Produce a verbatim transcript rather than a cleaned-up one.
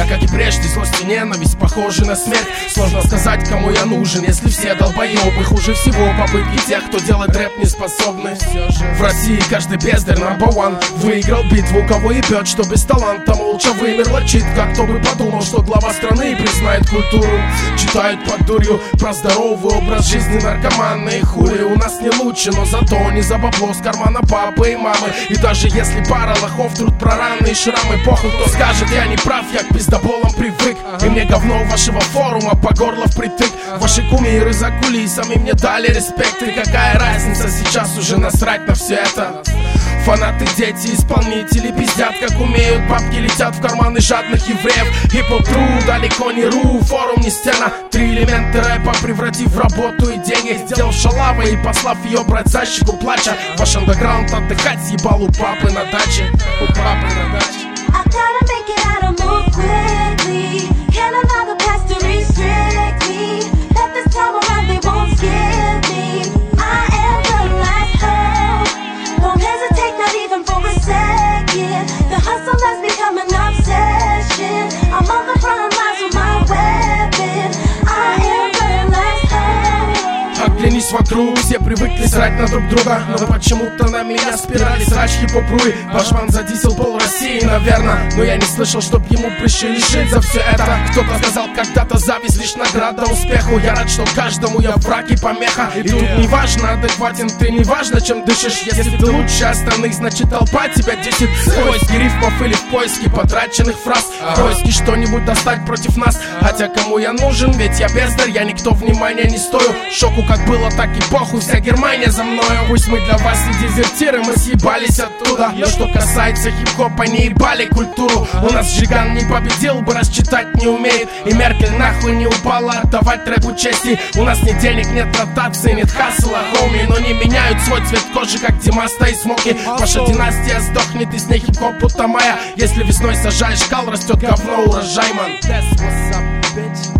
как и прежде, злость и ненависть похожи на смерть. Сложно сказать, кому я нужен, если все долбоебы. Хуже всего попытки тех, кто делает рэп не способны. В России каждый бездарь number one выиграл битву, кого ебет, что без таланта молча вымерла читка. Кто бы подумал, что глава страны признает культуру. Читают под дурью про здоровый образ жизни наркоманы и хули. У нас не лучше, но зато не за бабло с кармана папы и мамы. И даже если пара лохов труд про раны и шрамы, похуй, кто скажет, я не прав, я к пиздоболам привык. И мне говно вашего форума по горло впритык. Ваши кумиры за кулисами мне дали респект. И какая разница, сейчас уже насрать на все это. Фанаты, дети, исполнители пиздят, как умеют. Бабки летят в карманы жадных евреев. Хип-хоп тру, далеко не ру, форум не стена. Три элемента рэпа превратив в работу и деньги. Сделав шалавой и послав ее брать за щеку плача. Ваш андеграунд отдыхать съебал у папы на даче. У папы на даче. I gotta make it out and move quickly. Can't allow the past to restrict me. Let this time around, they won't skip me. I am the last hope. Don't hesitate, not even for a second. The hustle has become an obsession. I'm on the front lines with my weapon. I am the last hope. Оглянись вокруг, все привыкли срать на друг друга, но почему-то на меня спирали срач хип-хоп-руи. Ваш ман задисел пол России, наверное, но я не слышал, чтоб ему пришили шить за все это. Кто-то сказал когда-то, зависть лишь награда успеху. Я рад, что каждому я враг и помеха. И тут не важно, адекватен ты, не важно, чем дышишь. Если ты лучше остальных, значит толпа тебя десит. В поиске рифмов или в поиске потраченных фраз, в поиске что-нибудь достать против нас. Хотя кому я нужен, ведь я бездарь, я никто, внимания не стою. Шоку как было, так и похуй, вся Германия за мною. Пусть мы для вас и дезертиры, мы съебались оттуда. Но что касается хип-хопа, не ебали культуру. У нас Жиган не победил бы, рассчитать не умеет. И Меркель нахуй не упала отдавать рэпу чести. У нас ни денег, нет ротации, нет хасла, хоми. Но не меняют свой цвет кожи, как Димаста и Смоки. Ваша династия сдохнет, и с ней хип-хоп будто моя. Если весной сажаешь кал, растет говно, урожай, ман. That's what's up, bitch.